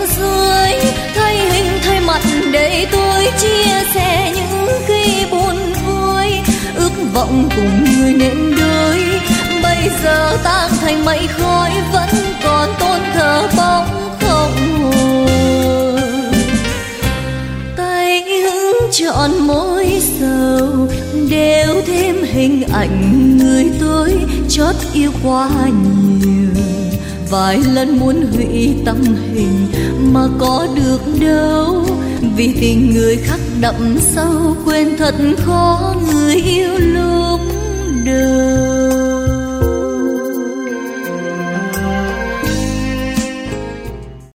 dưới, thay hình thay mặt để tôi chia sẻ những khi buồn vui. Ước vọng cùng người nên đôi, bây giờ tan thành mây khói, vẫn còn tôn thờ bóng không hồn. Tay hứng trọn môi sầu, đều thêm hình ảnh người tôi chót yêu quá nhiều. Vài lần muốn hủy tâm hình mà có được đâu, vì tình người khắc đậm sâu, quên thật khó người yêu lúc đầu.